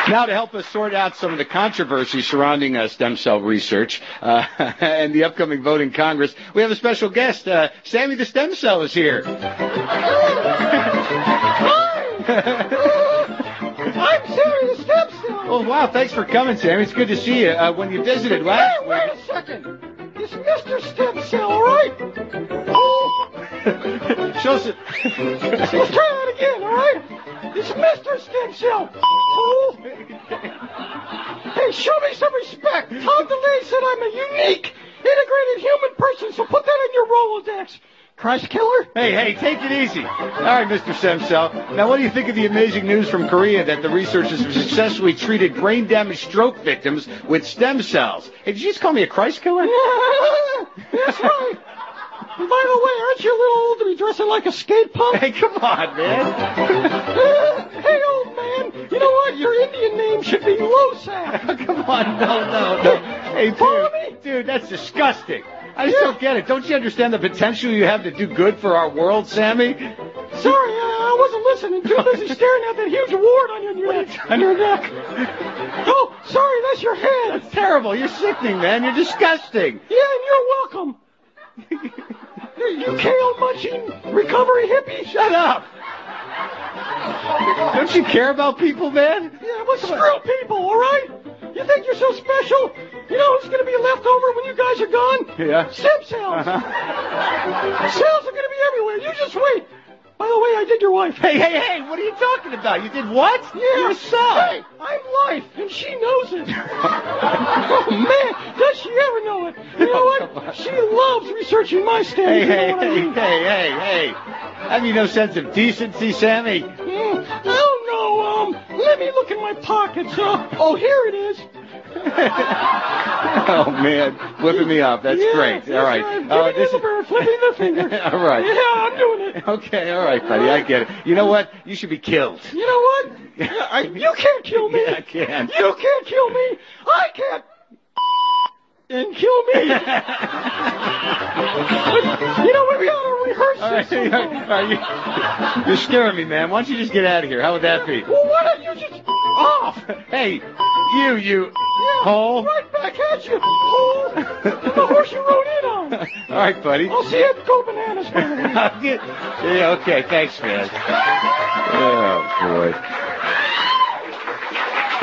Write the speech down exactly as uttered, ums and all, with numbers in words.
Now, to help us sort out some of the controversy surrounding uh, stem cell research uh, and the upcoming vote in Congress, we have a special guest. Uh, Sammy the Stem Cell is here. I'm Sammy the Stem Cell. Oh, wow. Thanks for coming, Sammy. It's good to see you. Uh, when you visited last Hey, wait a second. It's Mister Stem Cell, all right? Oh. Show us. Let's try that again, all right? It's Mister Stem Cell. Oh. Hey, show me some respect. Tom DeLay said I'm a unique, integrated human person, so put that in your Rolodex. Christ killer? Hey, hey, take it easy. All right, Mister Stem Cell. Now, what do you think of the amazing news from Korea that the researchers have successfully treated brain-damaged stroke victims with stem cells? Hey, did you just call me a Christ killer? That's right. And by the way, aren't you a little old to be dressing like a skate punk? Hey, come on, man. Hey, old man. You know what? Your Indian name should be Losak. Come on, no, no, no. Hey, Follow dude, me? dude, that's disgusting. I just don't get it. Don't you understand the potential you have to do good for our world, Sammy? Sorry, I, I wasn't listening. Too busy staring at that huge wart on your neck. On your neck. Oh, sorry, that's your head. That's terrible. You're sickening, man. You're disgusting. Yeah, and you're welcome. You kale munching recovery hippie. Shut up. Don't you care about people, man? Yeah, well, screw people, all right? You think you're so special? You know who's going to be left over when you guys are gone? Yeah. Stem cells. Uh-huh. Cells are going to be everywhere. You just wait. By the way, I did your wife. Hey, hey, hey, what are you talking about? You did what? Yeah. You're a cell. Hey, I'm life, and she knows it. Oh, man, does she ever know it? You know what? She loves researching my stem. Hey, you know hey, what I hey, mean? hey, hey, hey. Have you no sense of decency, Sammy? Mm, oh, no, um, let me look in my pockets. Uh, oh, here it is. Oh, man. Whipping me up. That's yeah, great. That's all right. right. Uh, Giving this you is... the bird, flipping the finger. All right. Yeah, I'm doing it. Okay, all right, buddy. I get it. You know what? You should be killed. You know what? Yeah, I, you can't kill me. Yeah, I can. You can't kill me. I can't. And kill me. You know what? We ought to rehearse All right, this. all right, you, you're scaring me, man. Why don't you just get out of here? How would that be? Well, why don't you just off? Hey, you, you Yeah, hole. right back at you. Hole. The horse you rode in on. All right, buddy. I'll see you at Go Bananas. Yeah, okay. Thanks, man. Oh, boy.